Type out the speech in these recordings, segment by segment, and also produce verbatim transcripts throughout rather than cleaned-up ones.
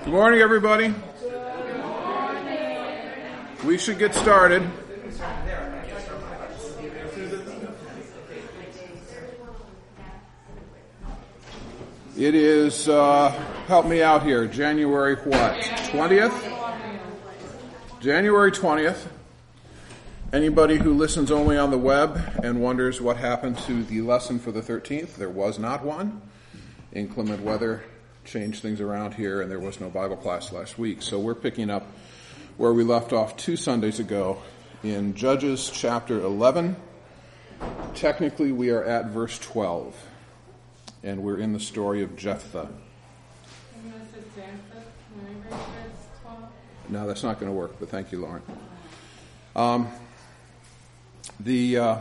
Good morning, everybody. Good morning. We should get started. It is, uh, help me out here, January what? twentieth? January twentieth. Anybody who listens only on the web and wonders what happened to the lesson for the thirteenth, there was not one. Inclement weather changed things around here, and there was no Bible class last week. So we're picking up where we left off two Sundays ago in Judges chapter eleven. Technically, we are at verse twelve, and we're in the story of Jephthah. No, that's not going to work, but thank you, Lauren. Um, the uh,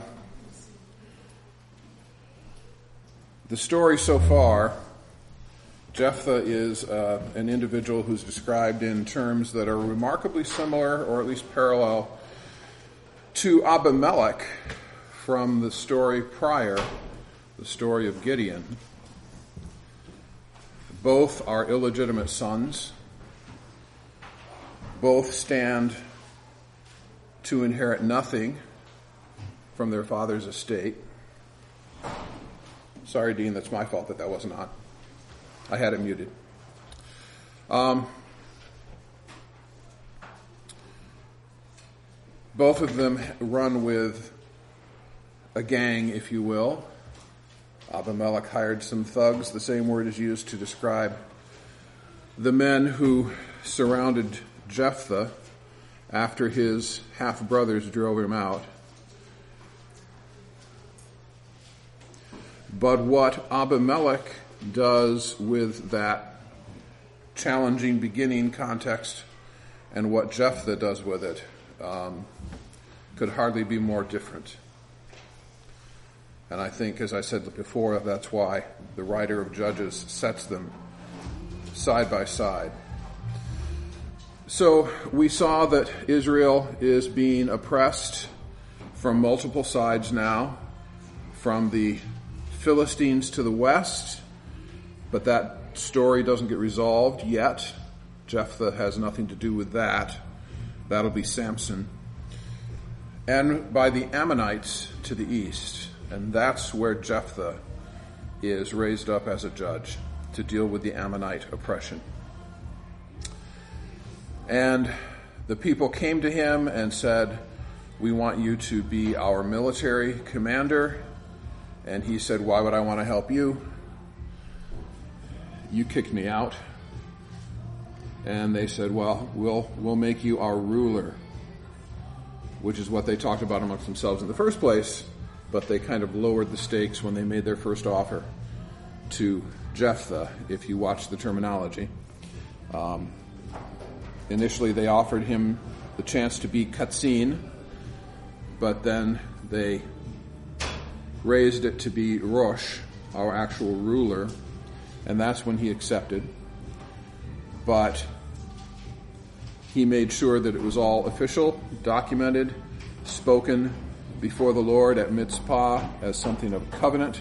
the story so far, Jephthah is uh, an individual who's described in terms that are remarkably similar, or at least parallel, to Abimelech from the story prior, the story of Gideon. Both are illegitimate sons. Both stand to inherit nothing from their father's estate. Sorry, Dean, that's my fault that that wasn't on. I had it muted. Um, both of them run with a gang, if you will. Abimelech hired some thugs. The same word is used to describe the men who surrounded Jephthah after his half-brothers drove him out. But what Abimelech does with that challenging beginning context and what Jephthah does with it um, could hardly be more different. And I think, as I said before, that's why the writer of Judges sets them side by side. So we saw that Israel is being oppressed from multiple sides now, from the Philistines to the west, but that story doesn't get resolved yet. Jephthah has nothing to do with that. That'll be Samson. And by the Ammonites to the east. And that's where Jephthah is raised up as a judge to deal with the Ammonite oppression. And the people came to him and said, "We want you to be our military commander." And he said, "Why would I want to help you? You kicked me out." And they said, "Well, we'll we'll make you our ruler," which is what they talked about amongst themselves in the first place, but they kind of lowered the stakes when they made their first offer to Jephthah, if you watch the terminology. Um, initially, they offered him the chance to be Katzin, but then they raised it to be Rosh, our actual ruler, and that's when he accepted. But he made sure that it was all official, documented, spoken before the Lord at Mitzpah as something of a covenant.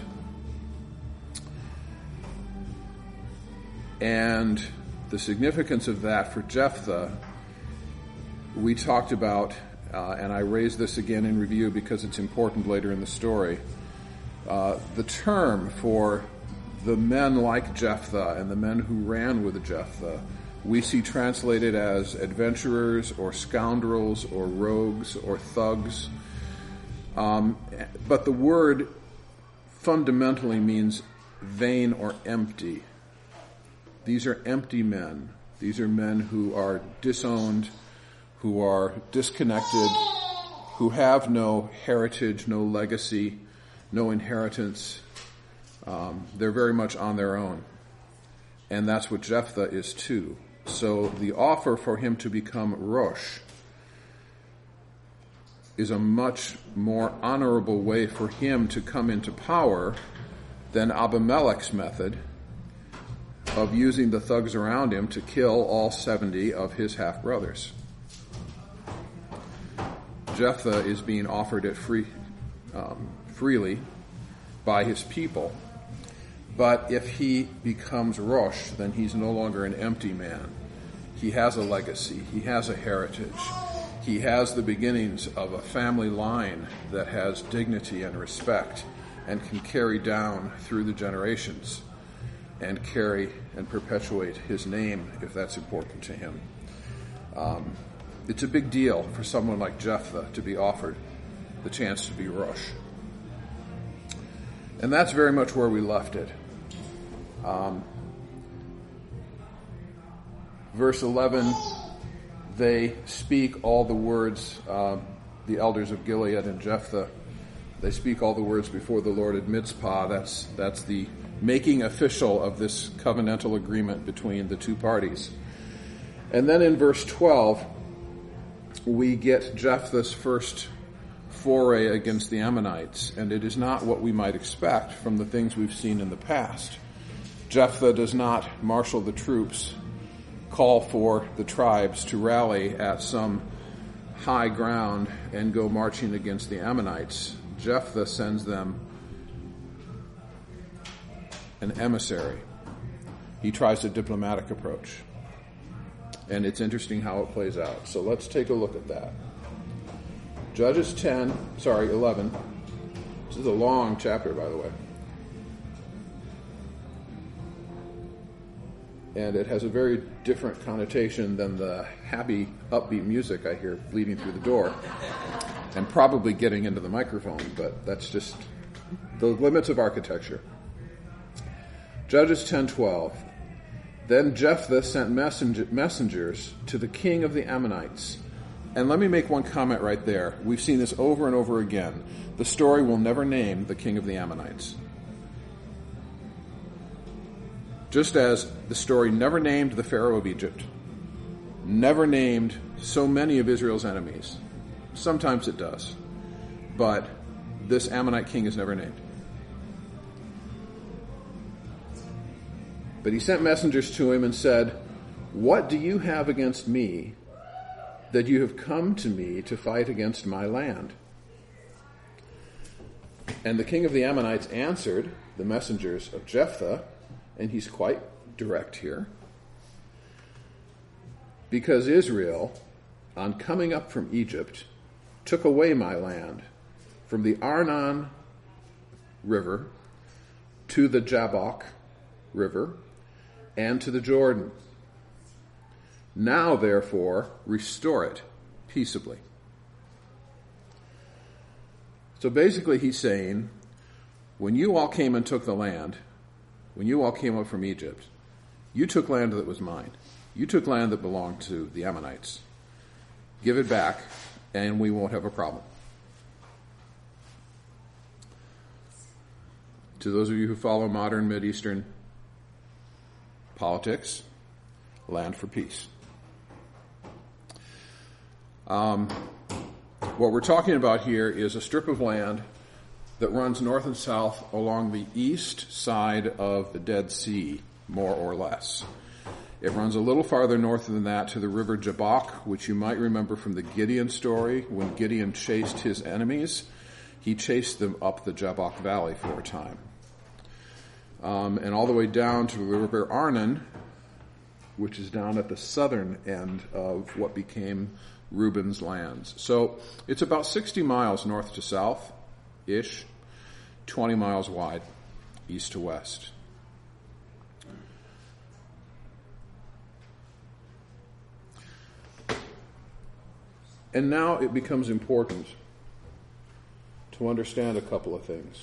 And the significance of that for Jephthah, we talked about, uh, and I raise this again in review because it's important later in the story. Uh, the term for the men like Jephthah and the men who ran with Jephthah, we see translated as adventurers or scoundrels or rogues or thugs. Um, but the word fundamentally means vain or empty. These are empty men. These are men who are disowned, who are disconnected, who have no heritage, no legacy, no inheritance. Um, they're very much on their own. And that's what Jephthah is too. So the offer for him to become Rosh is a much more honorable way for him to come into power than Abimelech's method of using the thugs around him to kill all seventy of his half-brothers. Jephthah is being offered it free, um, freely by his people. But if he becomes Rosh, then he's no longer an empty man. He has a legacy. He has a heritage. He has the beginnings of a family line that has dignity and respect and can carry down through the generations and carry and perpetuate his name if that's important to him. Um, it's a big deal for someone like Jephthah to be offered the chance to be Rosh. And that's very much where we left it. Um, verse eleven, they speak all the words, uh, the elders of Gilead and Jephthah, they speak all the words before the Lord at Mizpah. That's, that's the making official of this covenantal agreement between the two parties. And then in verse twelve, we get Jephthah's first foray against the Ammonites, and it is not what we might expect from the things we've seen in the past. Jephthah does not marshal the troops, call for the tribes to rally at some high ground and go marching against the Ammonites. Jephthah sends them an emissary. He tries a diplomatic approach. And it's interesting how it plays out. So let's take a look at that. Judges ten, sorry, eleven. This is a long chapter, by the way. And it has a very different connotation than the happy, upbeat music I hear bleeding through the door. And probably getting into the microphone, but that's just the limits of architecture. Judges ten twelve. Then Jephthah sent messenger, messengers to the king of the Ammonites. And let me make one comment right there. We've seen this over and over again. The story will never name the king of the Ammonites. Just as the story never named the Pharaoh of Egypt, never named so many of Israel's enemies. Sometimes it does. But this Ammonite king is never named. But he sent messengers to him and said, "What do you have against me that you have come to me to fight against my land?" And the king of the Ammonites answered the messengers of Jephthah, and he's quite direct here, "Because Israel, on coming up from Egypt, took away my land from the Arnon River to the Jabbok River and to the Jordan. Now, therefore, restore it peaceably." So basically he's saying, when you all came and took the land, when you all came up from Egypt, you took land that was mine. You took land that belonged to the Ammonites. Give it back, and we won't have a problem. To those of you who follow modern Mideastern politics, land for peace. Um, what we're talking about here is a strip of land that runs north and south along the east side of the Dead Sea, more or less. It runs a little farther north than that to the river Jabbok, which you might remember from the Gideon story. When Gideon chased his enemies, he chased them up the Jabbok Valley for a time. Um, and all the way down to the river Arnon, which is down at the southern end of what became Reuben's lands. So it's about sixty miles north to south-ish, twenty miles wide, east to west. And now it becomes important to understand a couple of things.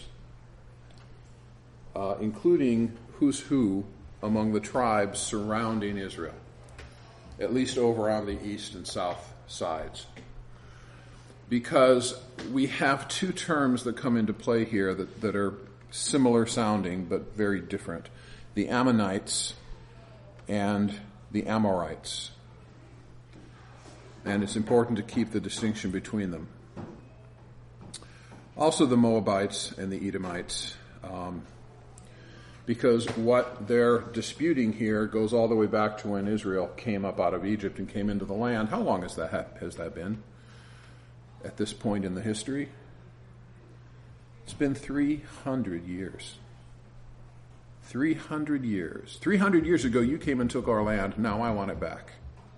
Uh, including who's who among the tribes surrounding Israel, at least over on the east and south sides. Because we have two terms that come into play here that, that are similar sounding but very different. The Ammonites and the Amorites. And it's important to keep the distinction between them. Also the Moabites and the Edomites. Um, Because what they're disputing here goes all the way back to when Israel came up out of Egypt and came into the land. How long has that has that been at this point in the history? It's been three hundred years. three hundred years. three hundred years ago, you came and took our land. Now I want it back.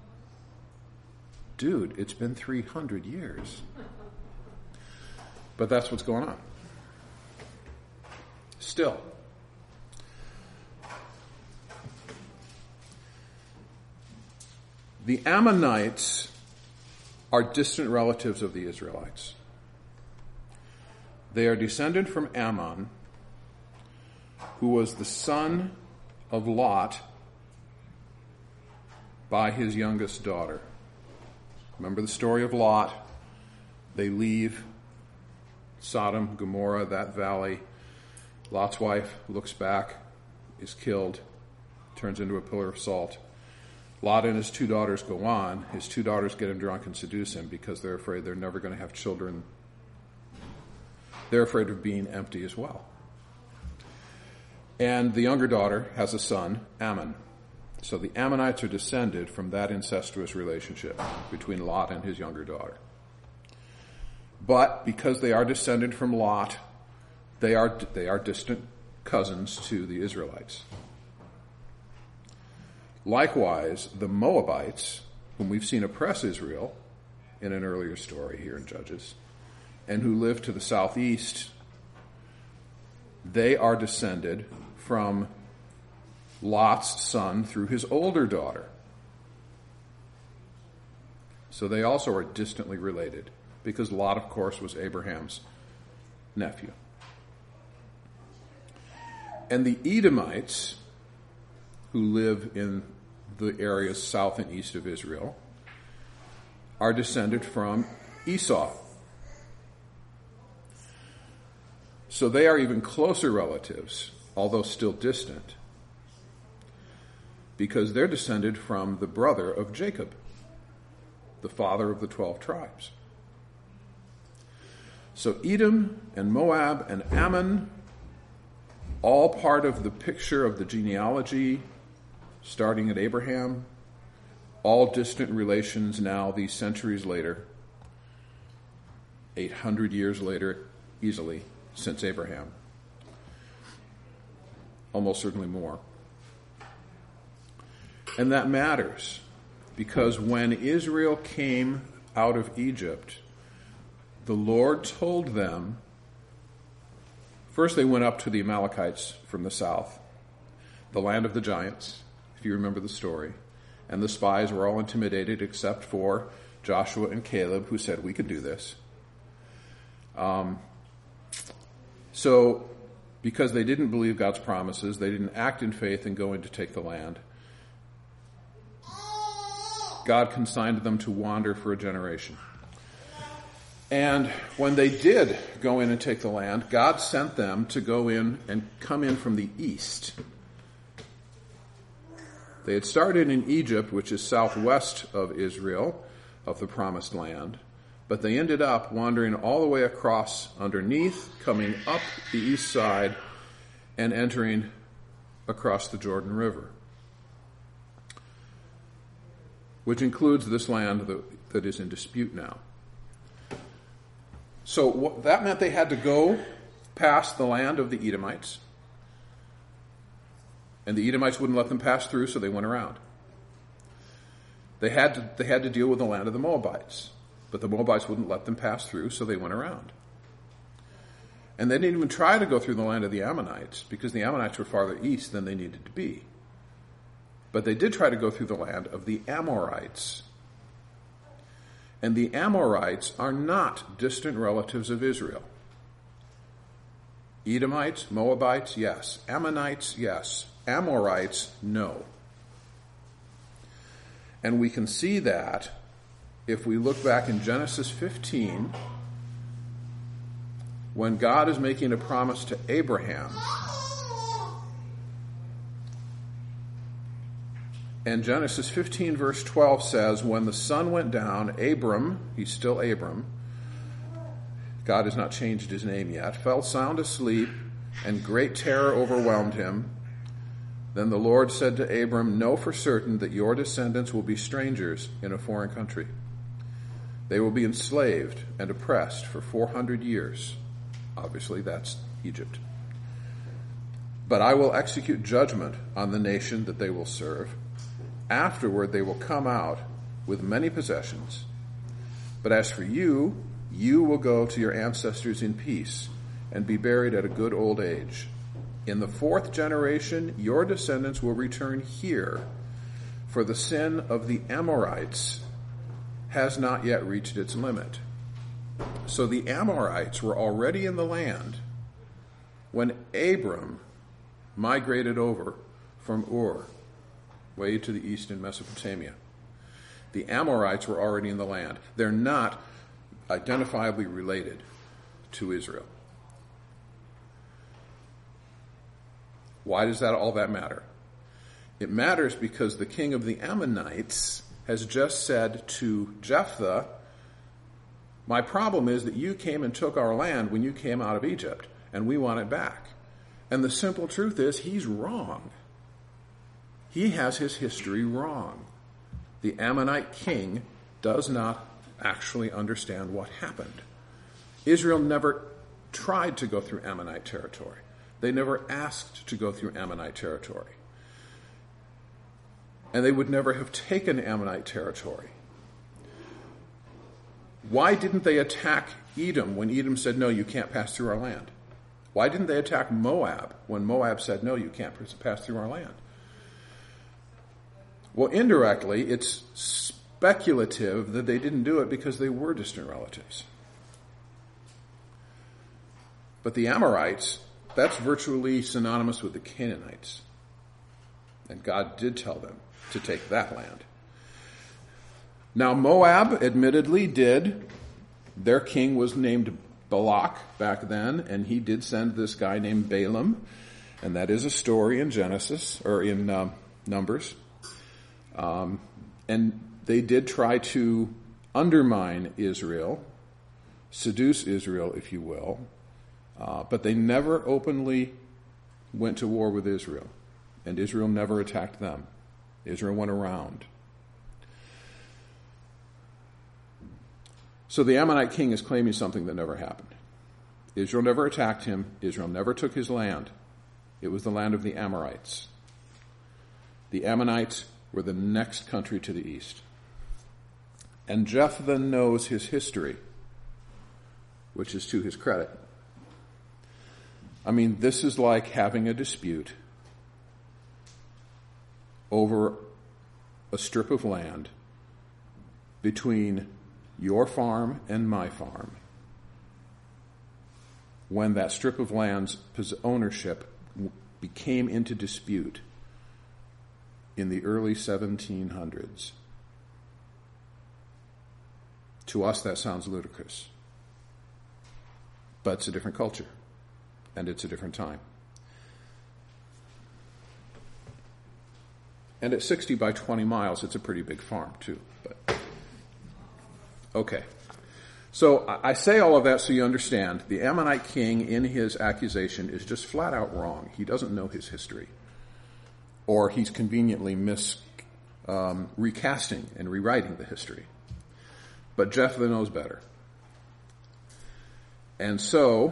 dude, it's been three hundred years. But that's what's going on. Still. The Ammonites are distant relatives of the Israelites. They are descended from Ammon, who was the son of Lot by his youngest daughter. Remember the story of Lot? They leave Sodom, Gomorrah, that valley. Lot's wife looks back, is killed, turns into a pillar of salt. Lot and his two daughters go on. His two daughters get him drunk and seduce him because they're afraid they're never going to have children. They're afraid of being empty as well. And the younger daughter has a son, Ammon. So the Ammonites are descended from that incestuous relationship between Lot and his younger daughter. But because they are descended from Lot, they are they are distant cousins to the Israelites. Likewise, the Moabites, whom we've seen oppress Israel in an earlier story here in Judges, and who live to the southeast, they are descended from Lot's son through his older daughter. So they also are distantly related, because Lot, of course, was Abraham's nephew. And the Edomites, who live in the areas south and east of Israel, are descended from Esau. So they are even closer relatives, although still distant, because they're descended from the brother of Jacob, the father of the twelve tribes. So Edom and Moab and Ammon, all part of the picture of the genealogy starting at Abraham, all distant relations now these centuries later, eight hundred years later, easily, since Abraham. Almost certainly more. And that matters, because when Israel came out of Egypt, the Lord told them, first they went up to the Amalekites from the south, the land of the giants, if you remember the story. And the spies were all intimidated except for Joshua and Caleb, who said, we can do this. Um, so, because they didn't believe God's promises, they didn't act in faith and go in to take the land, God consigned them to wander for a generation. And when they did go in and take the land, God sent them to go in and come in from the east. They had started in Egypt, which is southwest of Israel, of the promised land, but they ended up wandering all the way across underneath, coming up the east side, and entering across the Jordan River, which includes this land that, that is in dispute now. So what, that meant they had to go past the land of the Edomites, and the Edomites wouldn't let them pass through, so they went around. They had to, they had to deal with the land of the Moabites, but the Moabites wouldn't let them pass through, so they went around. And they didn't even try to go through the land of the Ammonites, because the Ammonites were farther east than they needed to be. But they did try to go through the land of the Amorites. And the Amorites are not distant relatives of Israel. Edomites, Moabites, yes. Ammonites, yes. Amorites, no. And we can see that if we look back in Genesis fifteen, when God is making a promise to Abraham. And Genesis fifteen verse twelve says, when the sun went down, Abram, he's still Abram, God has not changed his name yet, fell sound asleep, and great terror overwhelmed him. Then the Lord said to Abram, know for certain that your descendants will be strangers in a foreign country. They will be enslaved and oppressed for four hundred years. Obviously, that's Egypt. But I will execute judgment on the nation that they will serve. Afterward, they will come out with many possessions But as for you, you will go to your ancestors in peace and be buried at a good old age. In the fourth generation, your descendants will return here, for the sin of the Amorites has not yet reached its limit. So the Amorites were already in the land when Abram migrated over from Ur, way to the east in Mesopotamia. The Amorites were already in the land. They're not identifiably related to Israel. Why does that all that matter? It matters because the king of the Ammonites has just said to Jephthah, my problem is that you came and took our land when you came out of Egypt, and we want it back. And the simple truth is, he's wrong. He has his history wrong. The Ammonite king does not actually understand what happened. Israel never tried to go through Ammonite territory. They never asked to go through Ammonite territory. And they would never have taken Ammonite territory. Why didn't they attack Edom when Edom said, no, you can't pass through our land? Why didn't they attack Moab when Moab said, no, you can't pass through our land? Well, indirectly, it's speculative that they didn't do it because they were distant relatives. But the Amorites, that's virtually synonymous with the Canaanites. And God did tell them to take that land. Now, Moab admittedly did. Their king was named Balak back then, and he did send this guy named Balaam. And that is a story in Genesis, or in uh, Numbers. Um, and they did try to undermine Israel, seduce Israel, if you will, uh, but they never openly went to war with Israel, and Israel never attacked them. Israel went around. So the Ammonite king is claiming something that never happened. Israel never attacked him. Israel never took his land. It was the land of the Amorites. The Ammonites were the next country to the east. And Jephthah knows his history, which is to his credit. I mean, this is like having a dispute over a strip of land between your farm and my farm, when that strip of land's ownership became into dispute in the early seventeen hundreds. To us, that sounds ludicrous. But it's a different culture, and it's a different time. And at sixty by twenty miles, it's a pretty big farm, too. But okay. So I say all of that so you understand. The Ammonite king, in his accusation, is just flat out wrong. He doesn't know his history. Or he's conveniently mis, um, recasting and rewriting the history. But Jephthah knows better. And so,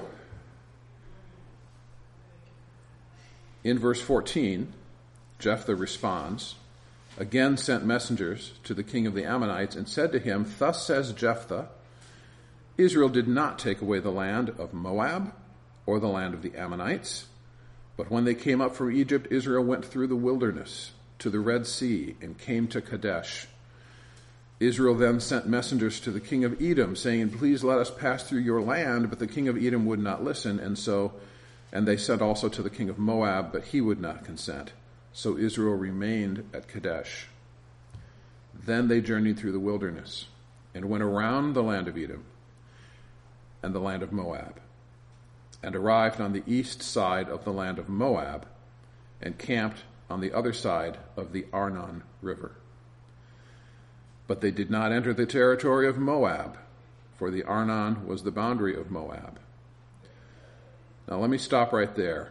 in verse fourteen, Jephthah responds, again sent messengers to the king of the Ammonites and said to him, thus says Jephthah, Israel did not take away the land of Moab or the land of the Ammonites, but when they came up from Egypt, Israel went through the wilderness to the Red Sea and came to Kadesh. Israel then sent messengers to the king of Edom, saying, please let us pass through your land, but the king of Edom would not listen, and so, and they sent also to the king of Moab, but he would not consent. So Israel remained at Kadesh. Then they journeyed through the wilderness and went around the land of Edom and the land of Moab, and arrived on the east side of the land of Moab and camped on the other side of the Arnon River. But they did not enter the territory of Moab, for the Arnon was the boundary of Moab. Now let me stop right there.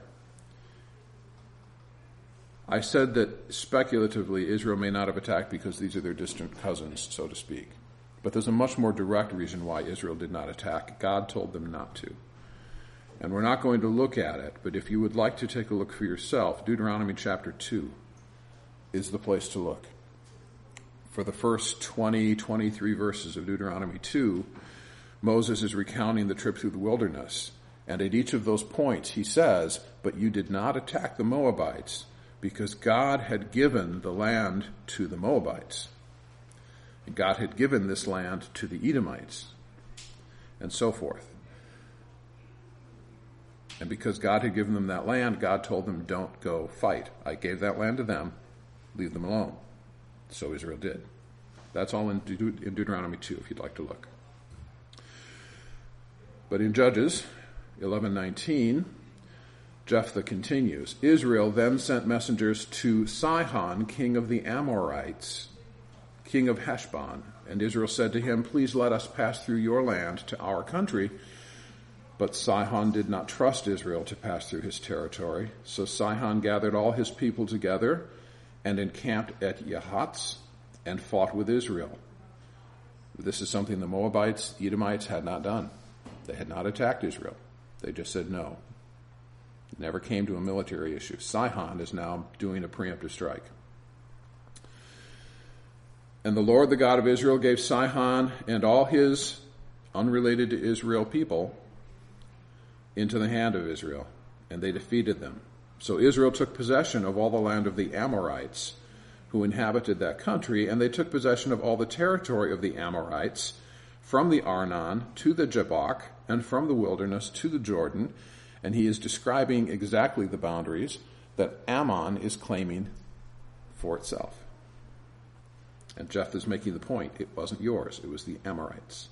I said that speculatively Israel may not have attacked because these are their distant cousins, so to speak. But there's a much more direct reason why Israel did not attack. God told them not to. And we're not going to look at it, but if you would like to take a look for yourself, Deuteronomy chapter two is the place to look. For the first twenty, twenty-three verses of Deuteronomy two, Moses is recounting the trip through the wilderness. And at each of those points he says, but you did not attack the Moabites because God had given the land to the Moabites. And God had given this land to the Edomites, and so forth. And because God had given them that land, God told them, don't go fight. I gave that land to them. Leave them alone. So Israel did. That's all in, De- in Deuteronomy two, if you'd like to look. But in Judges eleven nineteen, Jephthah continues. Israel then sent messengers to Sihon, king of the Amorites, king of Heshbon. And Israel said to him, please let us pass through your land to our country. But Sihon did not trust Israel to pass through his territory. So Sihon gathered all his people together and encamped at Yahatz and fought with Israel. This is something the Moabites, Edomites had not done. They had not attacked Israel. They just said no. It never came to a military issue. Sihon is now doing a preemptive strike. And the Lord, the God of Israel, gave Sihon and all his unrelated to Israel people into the hand of Israel, and they defeated them. So Israel took possession of all the land of the Amorites who inhabited that country, and they took possession of all the territory of the Amorites from the Arnon to the Jabbok, and from the wilderness to the Jordan. And he is describing exactly the boundaries that Ammon is claiming for itself. And Jephthah is making the point, it wasn't yours, it was the Amorites.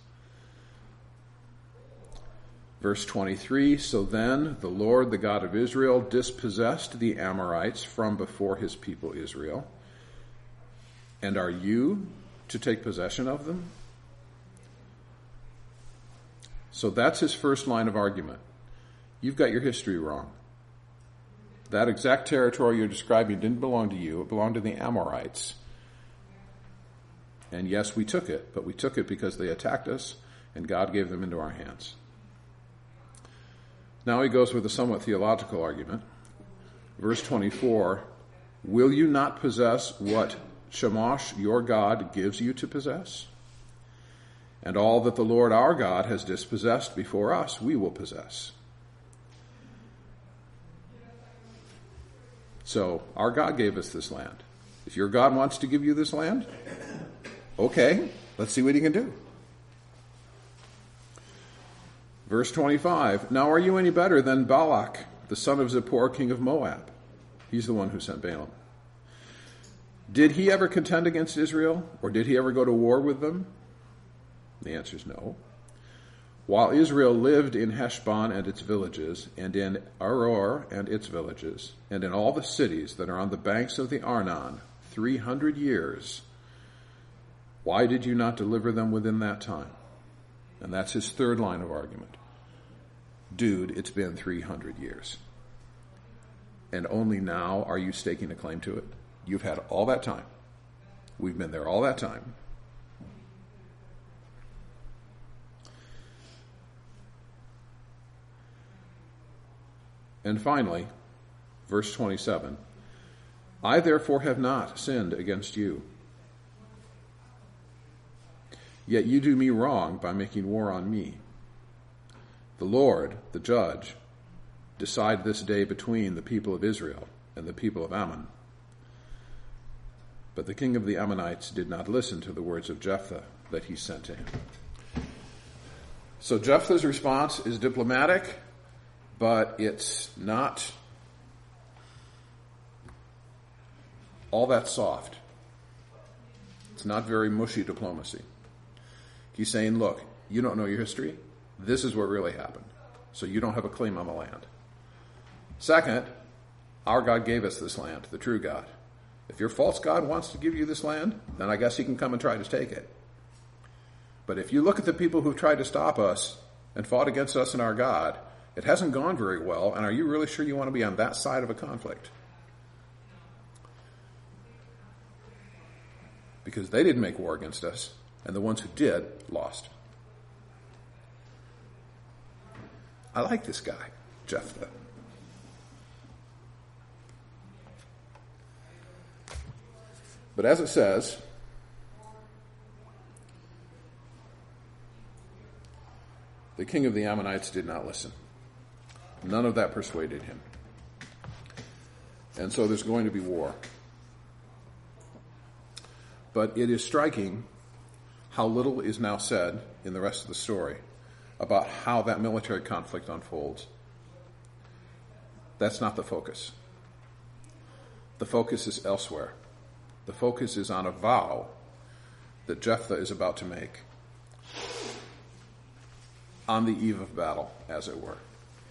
Verse twenty-three, so then the Lord, the God of Israel, dispossessed the Amorites from before his people Israel. And are you to take possession of them? So that's his first line of argument. You've got your history wrong. That exact territory you're describing didn't belong to you. It belonged to the Amorites. And yes, we took it, but we took it because they attacked us, and God gave them into our hands. Now he goes with a somewhat theological argument. Verse twenty-four, will you not possess what Chemosh, your God, gives you to possess? And all that the Lord our God has dispossessed before us, we will possess. So, our God gave us this land. If your God wants to give you this land, okay, let's see what he can do. Verse twenty-five, now are you any better than Balak, the son of Zippor, king of Moab? He's the one who sent Balaam. Did he ever contend against Israel, or did he ever go to war with them? The answer is no. While Israel lived in Heshbon and its villages, and in Aroer and its villages, and in all the cities that are on the banks of the Arnon, three hundred years, why did you not deliver them within that time? And that's his third line of argument. Dude, it's been three hundred years. And only now are you staking a claim to it? You've had all that time. We've been there all that time. And finally, verse twenty-seven, I therefore have not sinned against you. Yet you do me wrong by making war on me. The Lord, the judge, decide this day between the people of Israel and the people of Ammon. But the king of the Ammonites did not listen to the words of Jephthah that he sent to him. So Jephthah's response is diplomatic, but it's not all that soft. It's not very mushy diplomacy. He's saying, look, you don't know your history. This is what really happened. So you don't have a claim on the land. Second, our God gave us this land, the true God. If your false God wants to give you this land, then I guess he can come and try to take it. But if you look at the people who've tried to stop us and fought against us and our God, it hasn't gone very well, and are you really sure you want to be on that side of a conflict? Because they didn't make war against us, and the ones who did lost. I like this guy, Jephthah. But as it says, The king of the Ammonites did not listen. None of that persuaded him. And so there's going to be war. But it is striking how little is now said in the rest of the story about how that military conflict unfolds. That's not the focus. The focus is elsewhere. The focus is on a vow that Jephthah is about to make on the eve of battle, as it were.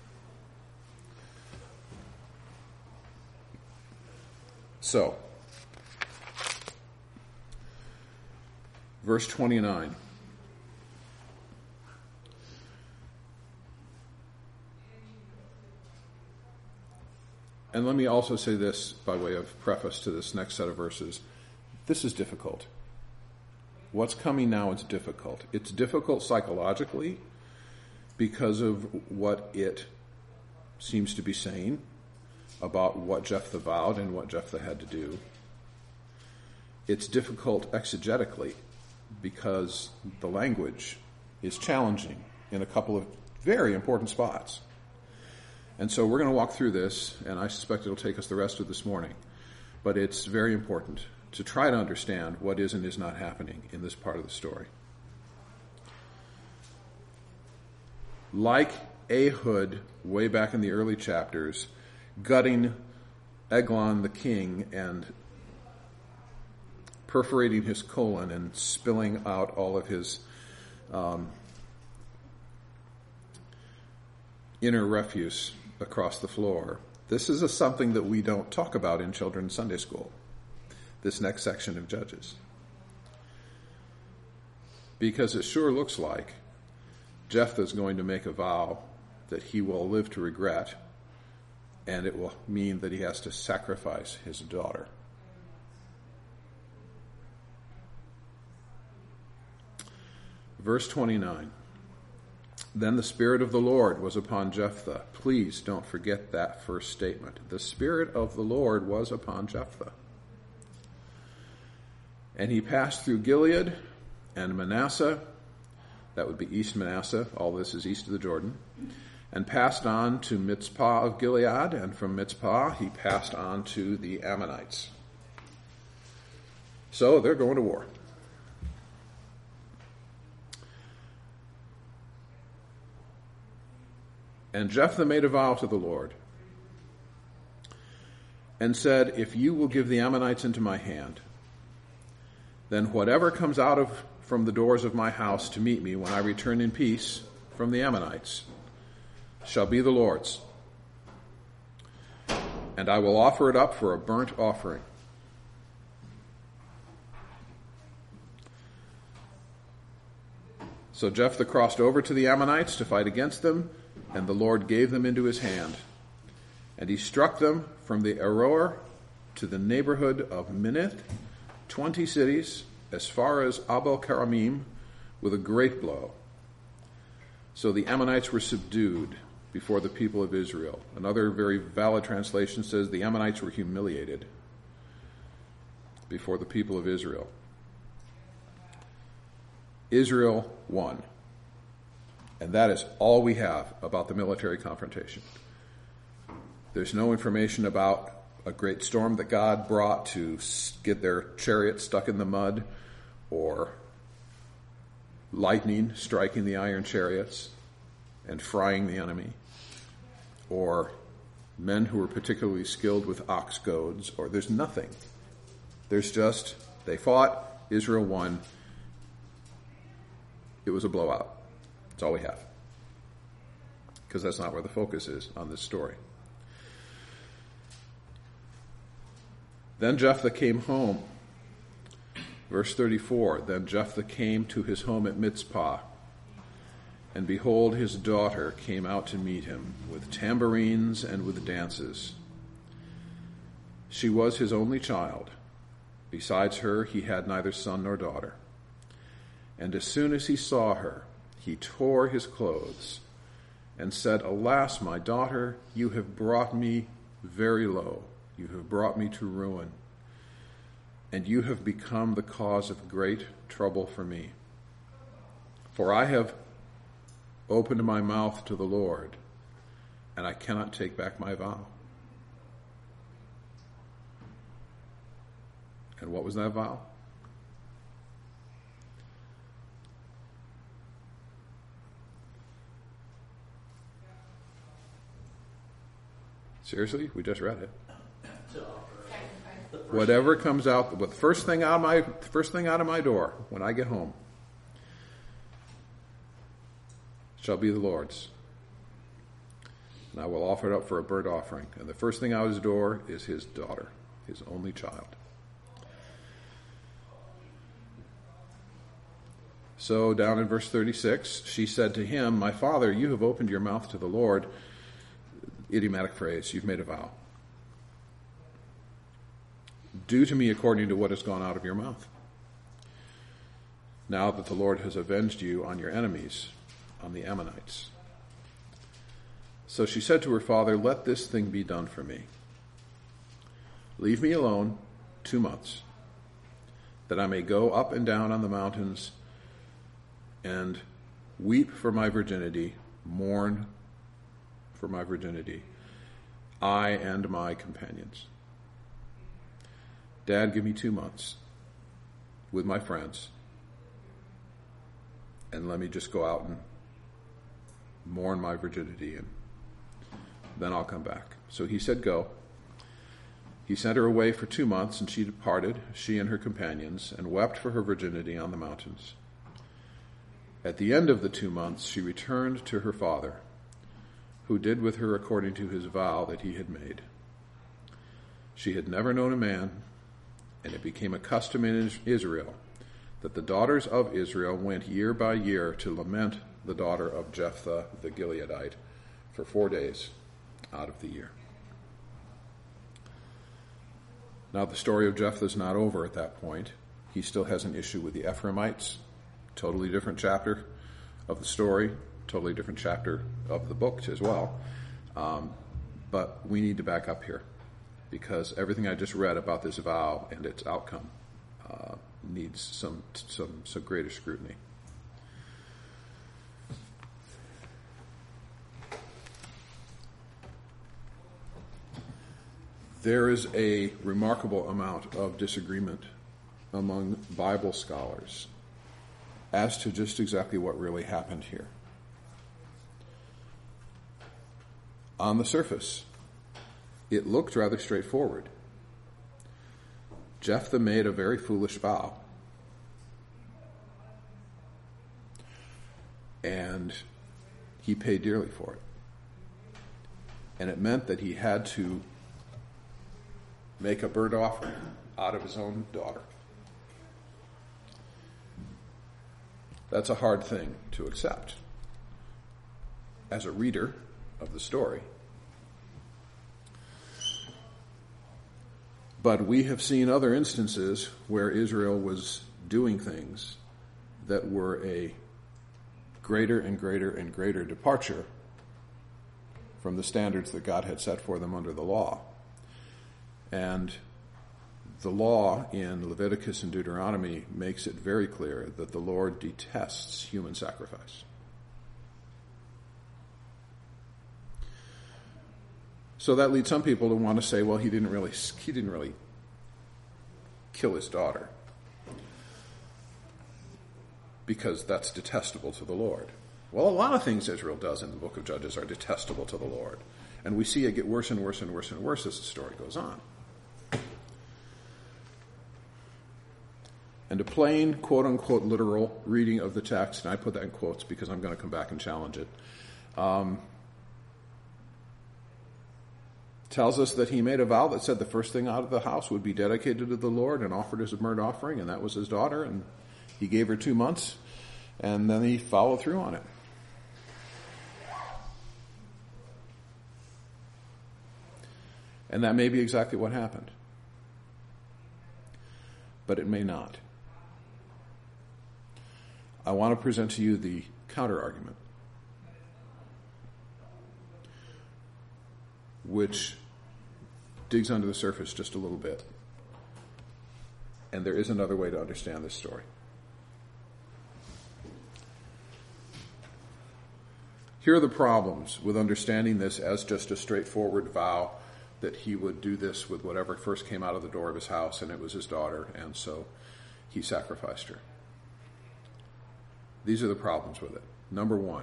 So, verse twenty-nine. And let me also say this by way of preface to this next set of verses. This is difficult. What's coming now is difficult. It's difficult psychologically because of what it seems to be saying about what Jephthah vowed and what Jephthah had to do. It's difficult exegetically because the language is challenging in a couple of very important spots. And so we're going to walk through this, and I suspect it'll take us the rest of this morning. But it's very important to try to understand what is and is not happening in this part of the story. Like Ehud, way back in the early chapters, gutting Eglon the king and perforating his colon and spilling out all of his um, inner refuse across the floor. This is a, something that we don't talk about in children's Sunday school, this next section of Judges. Because it sure looks like Jephthah is going to make a vow that he will live to regret, and it will mean that he has to sacrifice his daughter. Verse twenty-nine. Then the Spirit of the Lord was upon Jephthah. Please don't forget that first statement. The Spirit of the Lord was upon Jephthah. And he passed through Gilead and Manasseh. That would be East Manasseh. All this is east of the Jordan. And passed on to Mizpah of Gilead. And from Mizpah he passed on to the Ammonites. So they're going to war. And Jephthah made a vow to the Lord and said, if you will give the Ammonites into my hand, then whatever comes out of from the doors of my house to meet me when I return in peace from the Ammonites shall be the Lord's. And I will offer it up for a burnt offering. So Jephthah crossed over to the Ammonites to fight against them, and the Lord gave them into his hand. And he struck them from the Aroer to the neighborhood of Minnith, twenty cities, as far as Abel Karamim, with a great blow. So the Ammonites were subdued before the people of Israel. Another very valid translation says the Ammonites were humiliated before the people of Israel. Israel won. And that is all we have about the military confrontation. There's no information about a great storm that God brought to get their chariots stuck in the mud, or lightning striking the iron chariots and frying the enemy, or men who were particularly skilled with ox goads, or there's nothing. There's just, they fought, Israel won. It was a blowout. That's all we have. Because that's not where the focus is on this story. Then Jephthah came home. Verse thirty-four, then Jephthah came to his home at Mizpah, and behold, his daughter came out to meet him with tambourines and with dances. She was his only child. Besides her, he had neither son nor daughter. And as soon as he saw her, he tore his clothes and said, alas, my daughter, you have brought me very low. You have brought me to ruin. And you have become the cause of great trouble for me. For I have opened my mouth to the Lord, and I cannot take back my vow. And what was that vow? Seriously? We just read it. Whatever comes out, the first thing out of my first thing out of my door when I get home shall be the Lord's. And I will offer it up for a burnt offering. And the first thing out of his door is his daughter, his only child. So down in verse thirty-six, she said to him, "My father, you have opened your mouth to the Lord." Idiomatic phrase, you've made a vow. "Do to me according to what has gone out of your mouth. Now that the Lord has avenged you on your enemies, on the Ammonites." So she said to her father, "Let this thing be done for me. Leave me alone two months, that I may go up and down on the mountains and weep for my virginity, mourn for my virginity, I and my companions. Dad, give me two months with my friends, and let me just go out and mourn my virginity, and then I'll come back." So he said, "Go." He sent her away for two months, and she departed, she and her companions, and wept for her virginity on the mountains. At the end of the two months, she returned to her father, who did with her according to his vow that he had made. She had never known a man, and it became a custom in Israel that the daughters of Israel went year by year to lament the daughter of Jephthah the Gileadite for four days out of the year. Now the story of Jephthah is not over at that point. He still has an issue with the Ephraimites. Totally different chapter of the story, totally different chapter of the book as well. Um, but we need to back up here, because everything I just read about this vow and its outcome uh, needs some, some some greater scrutiny. There is a remarkable amount of disagreement among Bible scholars as to just exactly what really happened here. On the surface, it looked rather straightforward. Jephthah made a very foolish vow, and he paid dearly for it. And it meant that he had to make a burnt offering out of his own daughter. That's a hard thing to accept as a reader of the story. But we have seen other instances where Israel was doing things that were a greater and greater and greater departure from the standards that God had set for them under the law. And the law in Leviticus and Deuteronomy makes it very clear that the Lord detests human sacrifice. So that leads some people to want to say, well, he didn't really he didn't really kill his daughter because that's detestable to the Lord. Well, a lot of things Israel does in the book of Judges are detestable to the Lord. And we see it get worse and worse and worse and worse as the story goes on. And a plain, quote-unquote, literal reading of the text, and I put that in quotes because I'm going to come back and challenge it, um, tells us that he made a vow that said the first thing out of the house would be dedicated to the Lord and offered as a burnt offering, and that was his daughter, and he gave her two months, and then he followed through on it. And that may be exactly what happened. But it may not. I want to present to you the counter-argument, which digs under the surface just a little bit. And there is another way to understand this story. Here are the problems with understanding this as just a straightforward vow that he would do this with whatever first came out of the door of his house, and it was his daughter, and so he sacrificed her. These are the problems with it. Number one,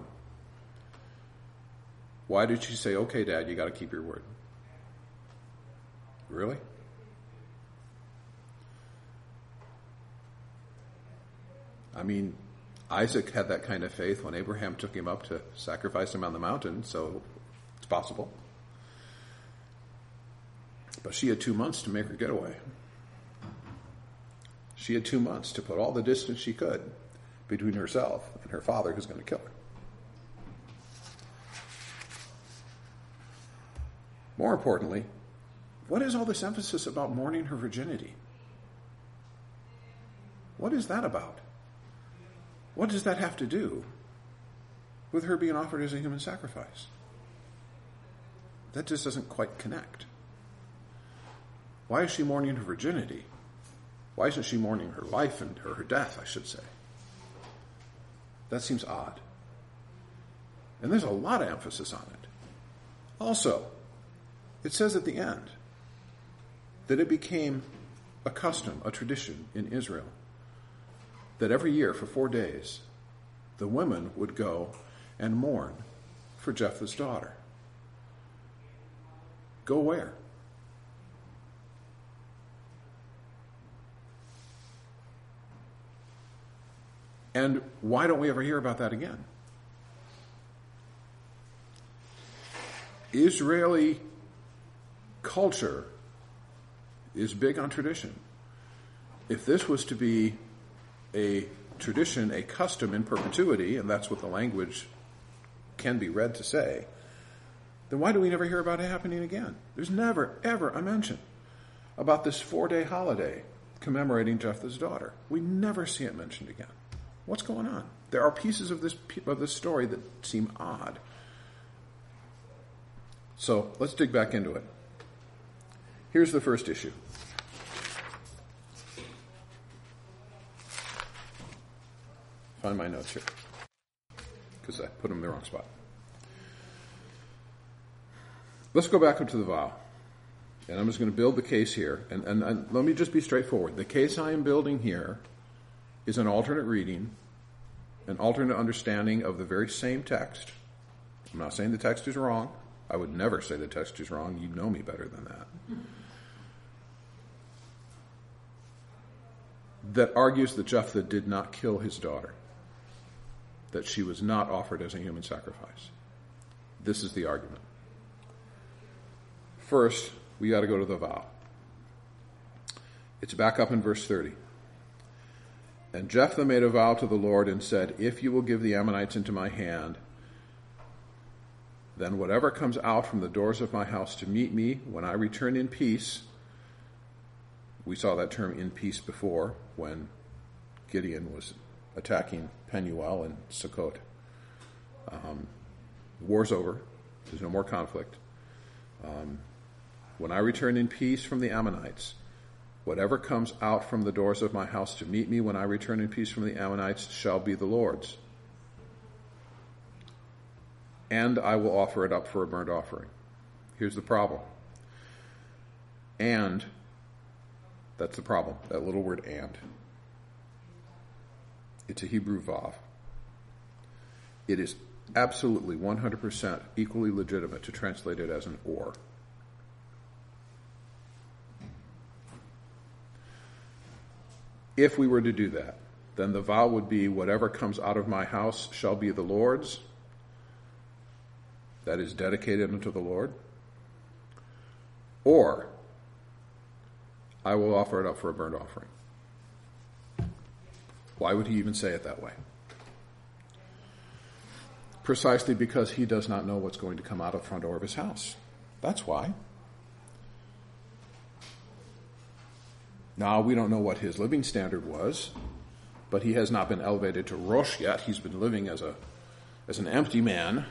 why did she say, okay, Dad, you got to keep your word? Really? I mean, Isaac had that kind of faith when Abraham took him up to sacrifice him on the mountain, so it's possible. But she had two months to make her getaway. She had two months to put all the distance she could between herself and her father who's going to kill her. More importantly, what is all this emphasis about mourning her virginity? What is that about? What does that have to do with her being offered as a human sacrifice? That just doesn't quite connect. Why is she mourning her virginity? Why isn't she mourning her life and her, her death, I should say? That seems odd. And there's a lot of emphasis on it. Also, it says at the end that it became a custom, a tradition in Israel, that every year for four days, the women would go and mourn for Jephthah's daughter. Go where? And why don't we ever hear about that again? Israeli culture is big on tradition. If this was to be a tradition, a custom in perpetuity, and that's what the language can be read to say, then why do we never hear about it happening again? There's never, ever a mention about this four-day holiday commemorating Jephthah's daughter. We never see it mentioned again. What's going on? There are pieces of this of this story that seem odd. So let's dig back into it. Here's the first issue. Find my notes here, because I put them in the wrong spot. Let's go back up to the vow. And I'm just going to build the case here. And, and, and let me just be straightforward. The case I am building here is an alternate reading, an alternate understanding of the very same text. I'm not saying the text is wrong. I would never say the text is wrong. You know me better than that. That argues that Jephthah did not kill his daughter, that she was not offered as a human sacrifice. This is the argument. First, we got to go to the vow. It's back up in verse thirty. And Jephthah made a vow to the Lord and said, if you will give the Ammonites into my hand, then whatever comes out from the doors of my house to meet me when I return in peace, we saw that term in peace before when Gideon was attacking Penuel and Sukkot. Um, war's over. There's no more conflict. Um, when I return in peace from the Ammonites, whatever comes out from the doors of my house to meet me when I return in peace from the Ammonites shall be the Lord's. And I will offer it up for a burnt offering. Here's the problem. And, that's the problem, that little word and. It's a Hebrew vav. It is absolutely one hundred percent equally legitimate to translate it as an or. If we were to do that, then the vow would be, whatever comes out of my house shall be the Lord's, that is dedicated unto the Lord, or I will offer it up for a burnt offering. Why would he even say it that way? Precisely because he does not know what's going to come out of the front door of his house. That's why. Now, we don't know what his living standard was, but he has not been elevated to Rosh yet. He's been living as a as an empty man.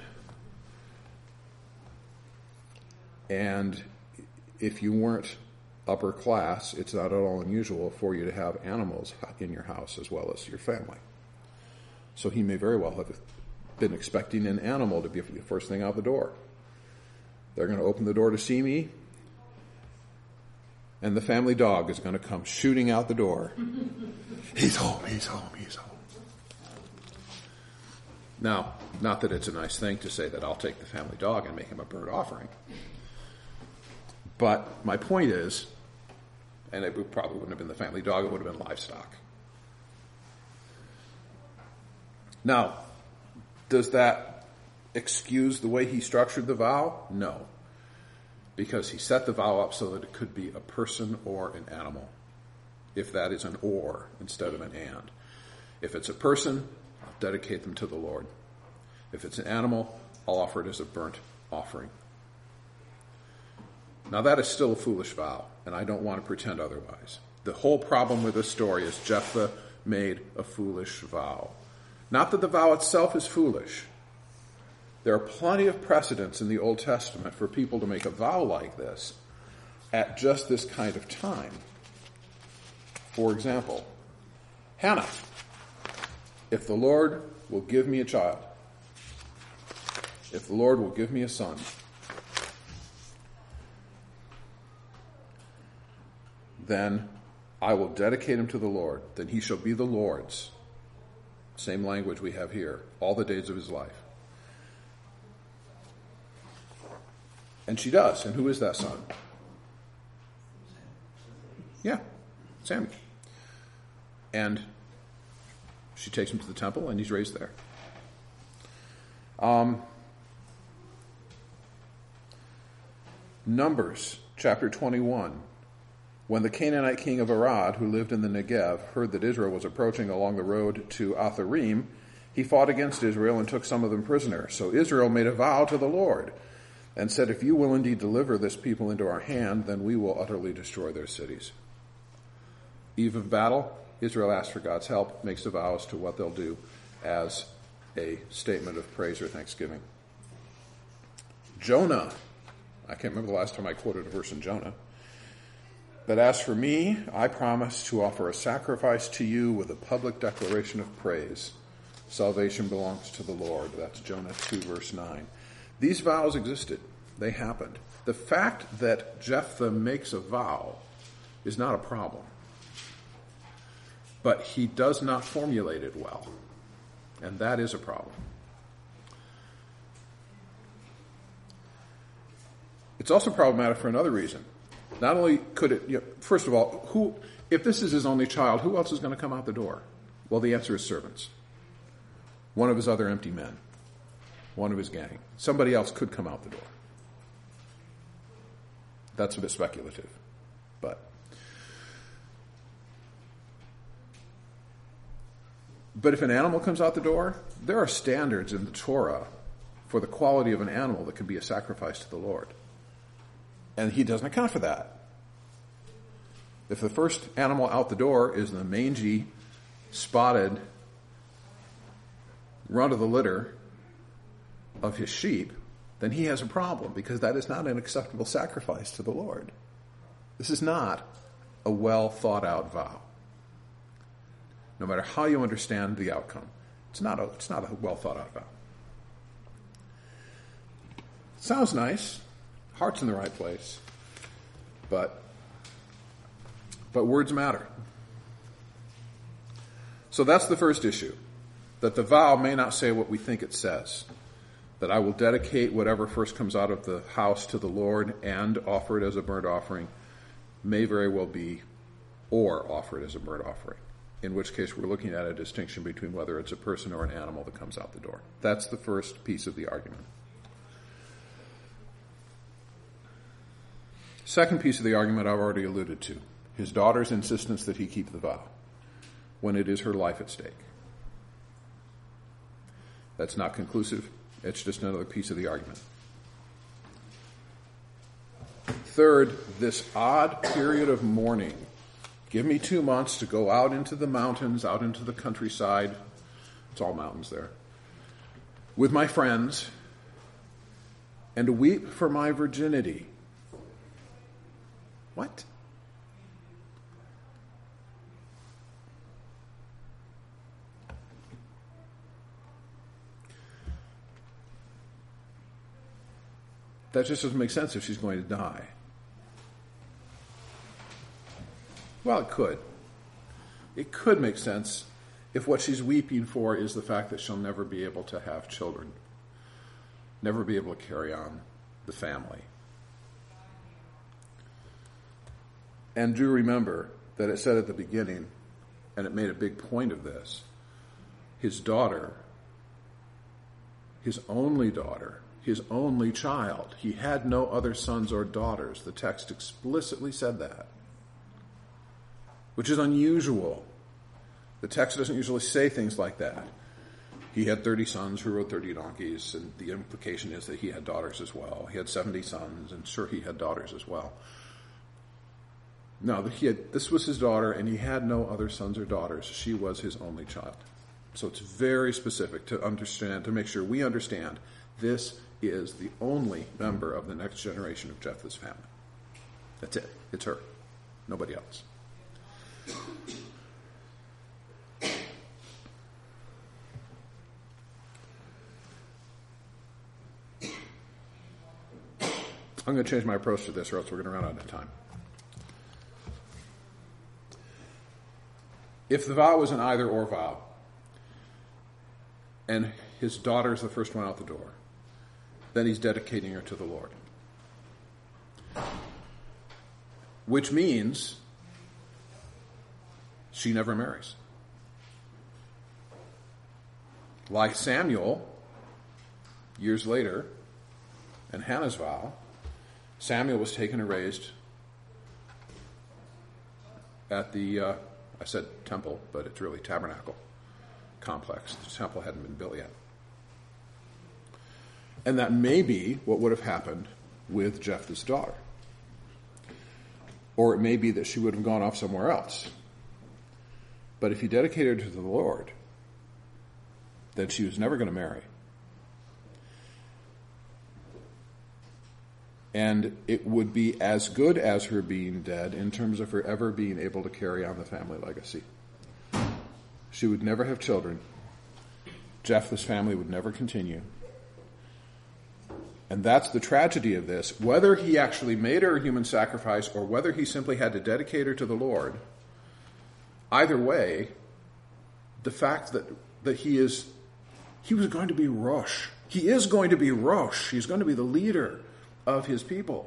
And if you weren't upper class, it's not at all unusual for you to have animals in your house as well as your family. So he may very well have been expecting an animal to be the first thing out the door. They're going to open the door to see me, and the family dog is going to come shooting out the door. He's home, he's home, he's home. Now, not that it's a nice thing to say that I'll take the family dog and make him a bird offering. But my point is, and it probably wouldn't have been the family dog, it would have been livestock. Now, does that excuse the way he structured the vow? No. Because he set the vow up so that it could be a person or an animal, if that is an or instead of an and. If it's a person, I'll dedicate them to the Lord. If it's an animal, I'll offer it as a burnt offering. Now that is still a foolish vow, and I don't want to pretend otherwise. The whole problem with this story is Jephthah made a foolish vow. Not that the vow itself is foolish. There are plenty of precedents in the Old Testament for people to make a vow like this at just this kind of time. For example, Hannah, if the Lord will give me a child, if the Lord will give me a son, then I will dedicate him to the Lord. Then he shall be the Lord's. Same language we have here, all the days of his life. And she does. And who is that son? Yeah, Samuel. And she takes him to the temple, and he's raised there. Um, Numbers chapter twenty-one. When the Canaanite king of Arad, who lived in the Negev, heard that Israel was approaching along the road to Atharim, he fought against Israel and took some of them prisoner. So Israel made a vow to the Lord and said, if you will indeed deliver this people into our hand, then we will utterly destroy their cities. Eve of battle, Israel asks for God's help, makes a vow as to what they'll do as a statement of praise or thanksgiving. Jonah, I can't remember the last time I quoted a verse in Jonah. But as for me, I promise to offer a sacrifice to you with a public declaration of praise. Salvation belongs to the Lord. That's Jonah two, verse nine. These vows existed. They happened. The fact that Jephthah makes a vow is not a problem. But he does not formulate it well. And that is a problem. It's also problematic for another reason. Not only could it, you know, first of all, who, if this is his only child, who else is going to come out the door? Well, the answer is servants. One of his other empty men. One of his gang. Somebody else could come out the door. That's a bit speculative. But, but if an animal comes out the door, there are standards in the Torah for the quality of an animal that can be a sacrifice to the Lord. And he doesn't account for that. If the first animal out the door is the mangy, spotted, run of the litter of his sheep, then he has a problem, because that is not an acceptable sacrifice to the Lord. This is not a well thought out vow. No matter how you understand the outcome, it's not a, it's not a well thought out vow. Sounds nice. Heart's in the right place. But, but words matter. So that's the first issue. That the vow may not say what we think it says. That I will dedicate whatever first comes out of the house to the Lord and offer it as a burnt offering may very well be or offer it as a burnt offering. In which case we're looking at a distinction between whether it's a person or an animal that comes out the door. That's the first piece of the argument. Second piece of the argument I've already alluded to. His daughter's insistence that he keep the vow when it is her life at stake. That's not conclusive. It's just another piece of the argument. Third, this odd period of mourning. Give me two months to go out into the mountains, out into the countryside. It's all mountains there. With my friends, and weep for my virginity. What? that just doesn't make sense if she's going to die. Well, it could. It could make sense if what she's weeping for is the fact that she'll never be able to have children, never be able to carry on the family. And do remember that it said at the beginning, and it made a big point of this, his daughter, his only daughter, his only child. He had no other sons or daughters. The text explicitly said that, which is unusual. The text doesn't usually say things like that. He had thirty sons who rode thirty donkeys, and the implication is that he had daughters as well. He had seventy sons, and sure, he had daughters as well. No, he had, this was his daughter, and he had no other sons or daughters. She was his only child. So it's very specific to understand, to make sure we understand this is the only member of the next generation of Jephthah's family. That's it. It's her. Nobody else. I'm going to change my approach to this, or else we're going to run out of time. If the vow was an either-or vow, and his daughter's the first one out the door, then he's dedicating her to the Lord. Which means she never marries. Like Samuel, years later, and Hannah's vow, Samuel was taken and raised at the, uh, I said temple, but it's really tabernacle complex. The temple hadn't been built yet. And that may be what would have happened with Jephthah's daughter. Or it may be that she would have gone off somewhere else. But if he dedicated her to the Lord, then she was never going to marry. And it would be as good as her being dead in terms of her ever being able to carry on the family legacy. She would never have children. Jephthah's family would never continue. And that's the tragedy of this. Whether he actually made her a human sacrifice or whether he simply had to dedicate her to the Lord, either way, the fact that, that he is, he was going to be Rosh. He is going to be Rosh. He's going to be the leader of his people.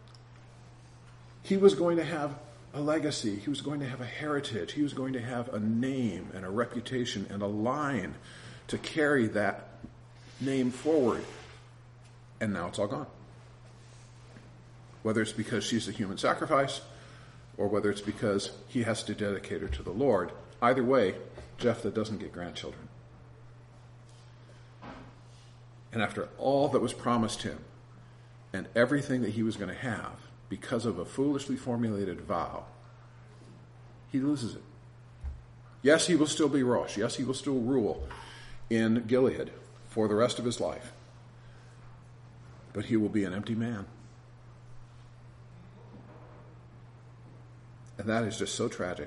He was going to have a legacy. He was going to have a heritage. He was going to have a name and a reputation and a line to carry that name forward. And now it's all gone. Whether it's because she's a human sacrifice or whether it's because he has to dedicate her to the Lord, either way, Jephthah doesn't get grandchildren. And after all that was promised him and everything that he was going to have because of a foolishly formulated vow, he loses it. Yes, he will still be Rosh. Yes, he will still rule in Gilead for the rest of his life. But he will be an empty man. And that is just so tragic.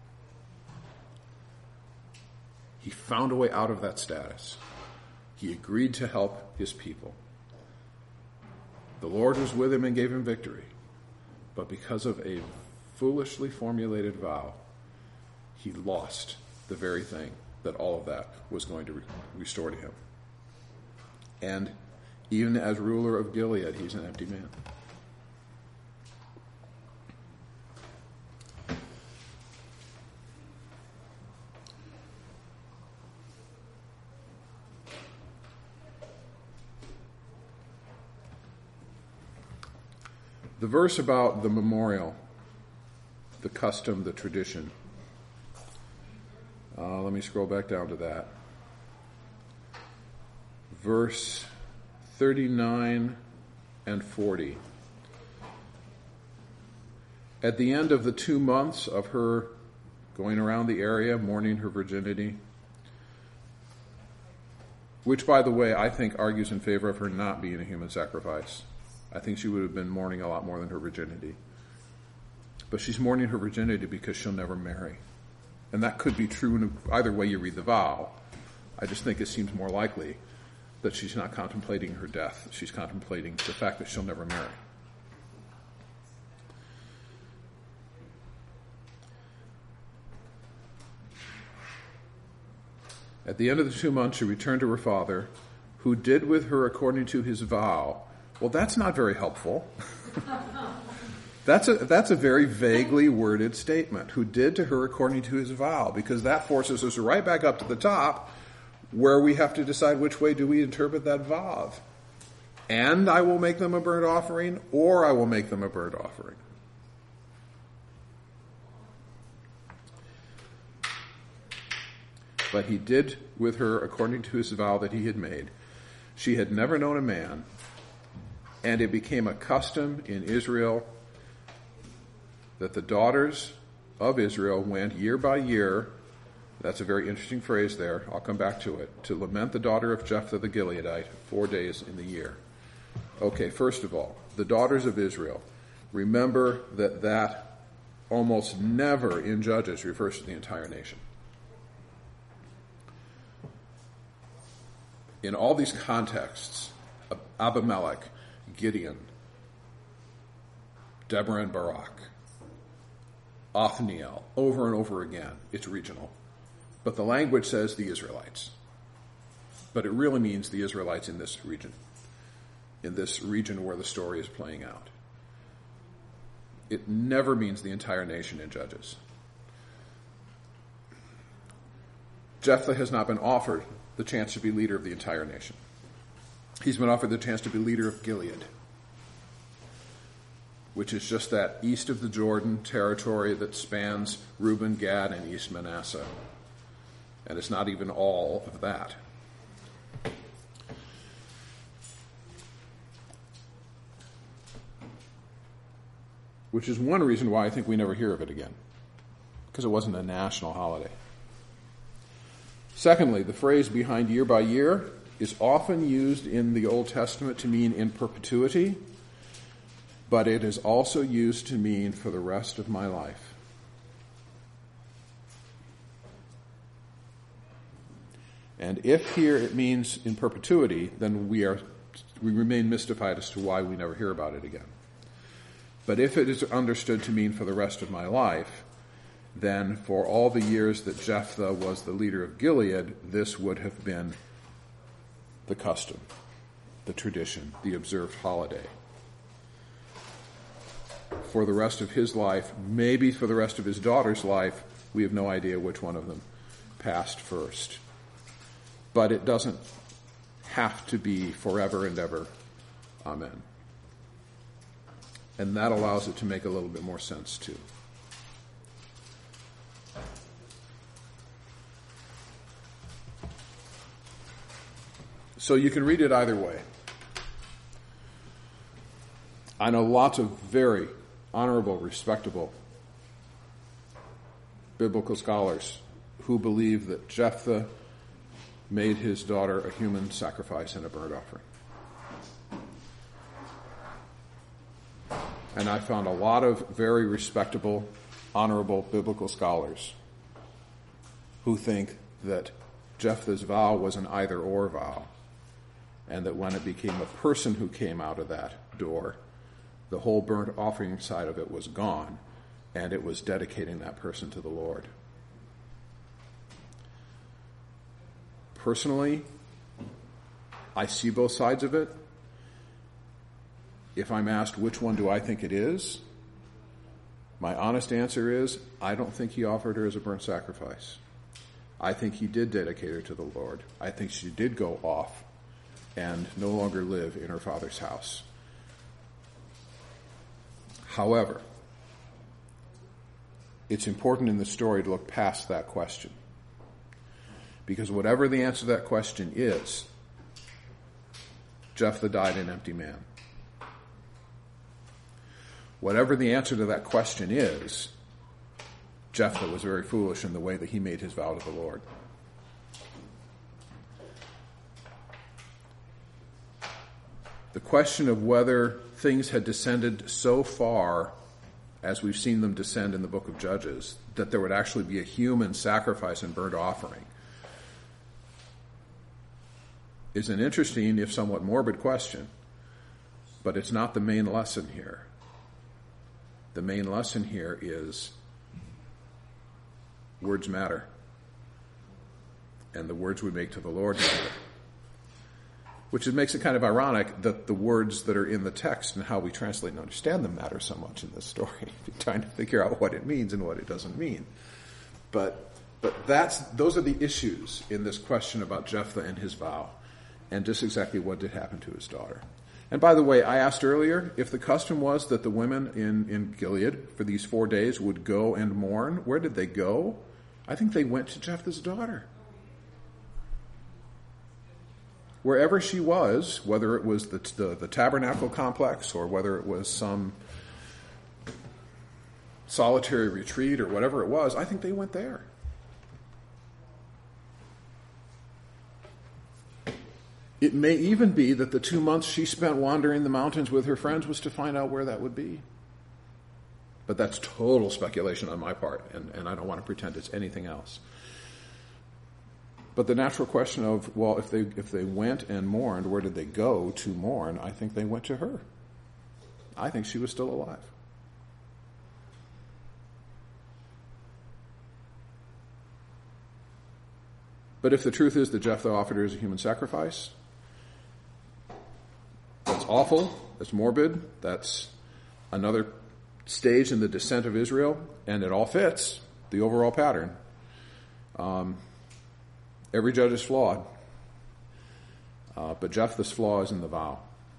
He found a way out of that status. He agreed to help his people. The Lord was with him and gave him victory. But because of a foolishly formulated vow, he lost the very thing that all of that was going to re- restore to him. And even as ruler of Gilead, he's an empty man. The verse about the memorial, the custom, the tradition. Uh, let me scroll back down to that. Verse thirty-nine and forty. At the end of the two months of her going around the area, mourning her virginity, which, by the way, I think argues in favor of her not being a human sacrifice. I think she would have been mourning a lot more than her virginity. But she's mourning her virginity because she'll never marry. And that could be true in either way you read the vow. I just think it seems more likely that she's not contemplating her death. She's contemplating the fact that she'll never marry. At the end of the two months, she returned to her father, who did with her according to his vow. Well, that's not very helpful. That's a, that's a very vaguely worded statement. Who did to her according to his vow, because that forces us right back up to the top where we have to decide which way do we interpret that vow. And I will make them a burnt offering, or I will make them a burnt offering. But he did with her according to his vow that he had made. She had never known a man, and it became a custom in Israel that the daughters of Israel went year by year, that's a very interesting phrase there, I'll come back to it, to lament the daughter of Jephthah the Gileadite four days in the year. Okay, first of all, the daughters of Israel. Remember that that almost never in Judges refers to the entire nation. In all these contexts, Abimelech, Gideon, Deborah and Barak, Othniel, over and over again, it's regional. But the language says the Israelites. But it really means the Israelites in this region, in this region where the story is playing out. It never means the entire nation in Judges. Jephthah has not been offered the chance to be leader of the entire nation. He's been offered the chance to be leader of Gilead, which is just that east of the Jordan territory that spans Reuben, Gad, and East Manasseh. And it's not even all of that. Which is one reason why I think we never hear of it again, because it wasn't a national holiday. Secondly, the phrase behind year by year is often used in the Old Testament to mean in perpetuity, but it is also used to mean for the rest of my life. And if here it means in perpetuity, then we are we remain mystified as to why we never hear about it again. But if it is understood to mean for the rest of my life, then for all the years that Jephthah was the leader of Gilead, this would have been the custom, the tradition, the observed holiday. For the rest of his life, maybe for the rest of his daughter's life, we have no idea which one of them passed first. But it doesn't have to be forever and ever. Amen. And that allows it to make a little bit more sense too. So you can read it either way. I know lots of very honorable, respectable biblical scholars who believe that Jephthah made his daughter a human sacrifice and a burnt offering. And I found a lot of very respectable, honorable biblical scholars who think that Jephthah's vow was an either-or vow, and that when it became a person who came out of that door, the whole burnt offering side of it was gone, and it was dedicating that person to the Lord. Personally, I see both sides of it. If I'm asked which one do I think it is, my honest answer is I don't think he offered her as a burnt sacrifice. I think he did dedicate her to the Lord. I think she did go off and no longer live in her father's house. However, it's important in the story to look past that question. Because whatever the answer to that question is, Jephthah died an empty man. Whatever the answer to that question is, Jephthah was very foolish in the way that he made his vow to the Lord. The question of whether things had descended so far, as we've seen them descend in the book of Judges, that there would actually be a human sacrifice and burnt offering, is an interesting, if somewhat morbid question, but it's not the main lesson here. The main lesson here is words matter, and the words we make to the Lord matter. Which makes it kind of ironic that the words that are in the text and how we translate and understand them matter so much in this story. Trying to figure out what it means and what it doesn't mean. But but that's those are the issues in this question about Jephthah and his vow, and just exactly what did happen to his daughter. And by the way, I asked earlier if the custom was that the women in, in Gilead for these four days would go and mourn. Where did they go? I think they went to Jephthah's daughter. Wherever she was, whether it was the, the, the tabernacle complex or whether it was some solitary retreat or whatever it was, I think they went there. It may even be that the two months she spent wandering the mountains with her friends was to find out where that would be. But that's total speculation on my part, and, and I don't want to pretend it's anything else. But the natural question of, well, if they if they went and mourned, where did they go to mourn? I think they went to her. I think she was still alive. But if the truth is that Jephthah offered her as a human sacrifice, that's awful, that's morbid, that's another stage in the descent of Israel, and it all fits the overall pattern. Um, every judge is flawed, uh, but Jephthah's flaw is in the vow.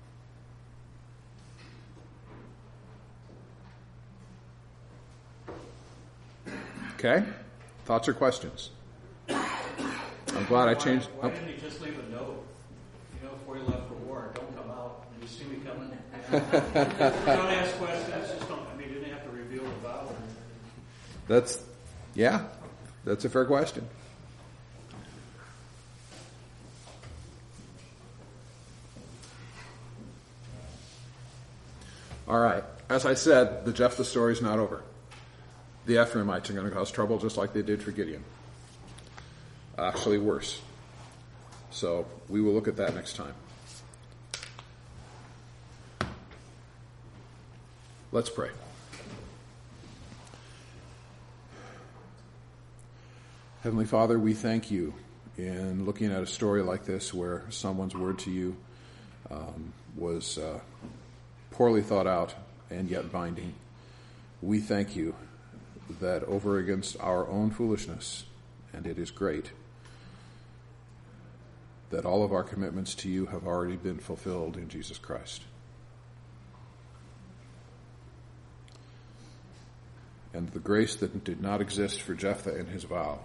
Okay? Thoughts or questions? I'm glad I changed. Why, why didn't he just leave a note? You know, before he left for war, don't come out. You see me coming. Don't ask questions. Just don't. I mean, you didn't have to reveal the vow. Or anything. That's, yeah, that's a fair question. All right. As I said, the Jephthah story is not over. The Ephraimites are going to cause trouble just like they did for Gideon. Actually worse. So we will look at that next time. Let's pray. Heavenly Father, we thank you in looking at a story like this where someone's word to you um, was uh, poorly thought out and yet binding. We thank you that over against our own foolishness, and it is great, that all of our commitments to you have already been fulfilled in Jesus Christ. And the grace that did not exist for Jephthah in his vow,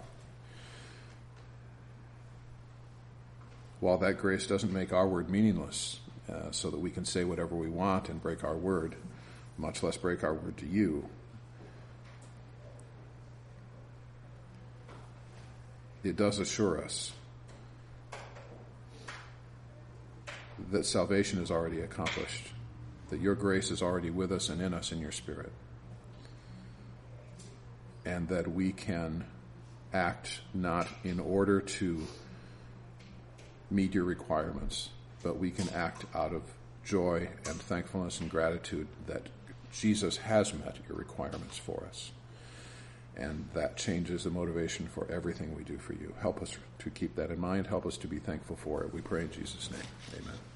while that grace doesn't make our word meaningless, uh, so that we can say whatever we want and break our word, much less break our word to you, it does assure us that salvation is already accomplished, that your grace is already with us and in us in your Spirit, and that we can act not in order to meet your requirements, but we can act out of joy and thankfulness and gratitude that Jesus has met your requirements for us. And that changes the motivation for everything we do for you. Help us to keep that in mind. Help us to be thankful for it. We pray in Jesus' name. Amen.